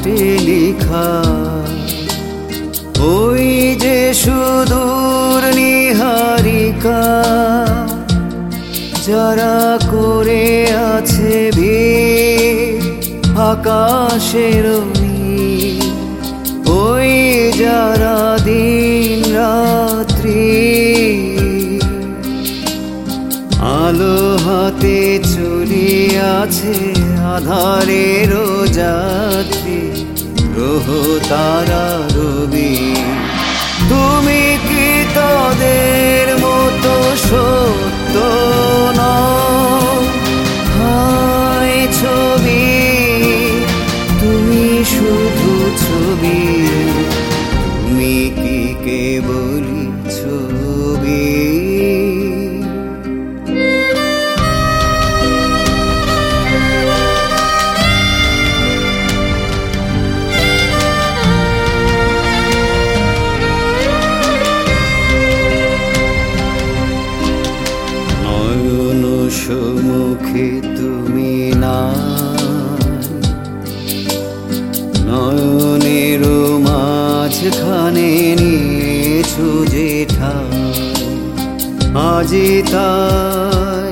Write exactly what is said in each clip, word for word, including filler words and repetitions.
পটে লেখা। ওই যে সুদূর নীহারিকা, যারা করে আছে ভিড় আকাশের নীল। ওই যারা দিন রাত্রি আলো হাতে চলিয়াছে আধারের যাত্রী, গ্রহ তারা রবি। তুমি কি তাদের মতো সত্য নও? হায় ছবি, তুমি শুধু ছবি, তুমি কি কেবলই ছবি? সম্মুখে তুমি না, নয়নের মাঝখানে নিয়েছো যে ঠাই। আজি তাই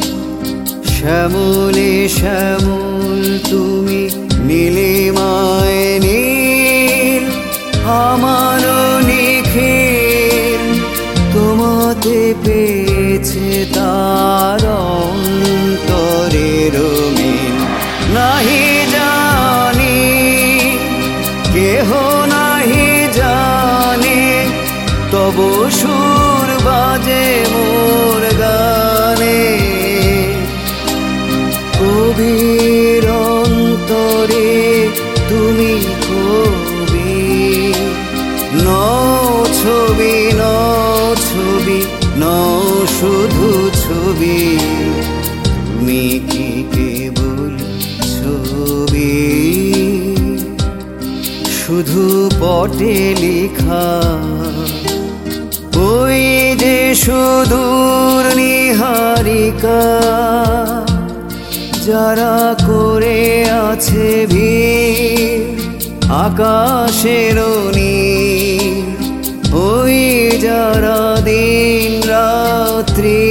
শ্যামলে শ্যামল তুমি, নীলিমায় নীল আমার নিখিল। তোমাতে পেয়েছে তার অন্তরের মিল। নাহি জানি কেহ নাহি জানে, তবু সুর বাজে মোর গানে। কবির অন্তরে তুমি কবি, নও ছবি নও ছবি, নও শুধু ছবি, তুমি কি কেবল ছবি? শুধু পটে লেখা। ওই যে সুদূর নীহারিকা, যারা করে আছে ভিড় আকাশের নীল। ওই যারা দিন রাত্রি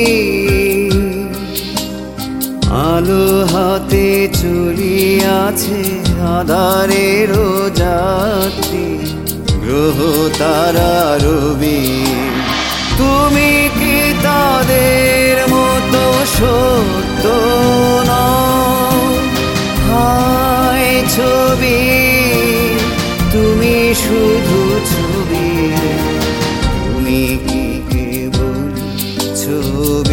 আলো হাতে চলিয়াছে আধারের যাত্রী, গ্রহ তারা রবি। তুমি কি তাদের মতো সত্য নও? হায় ছবি, তুমি শুধু ছবি, তুমি কি কেবল ছবি?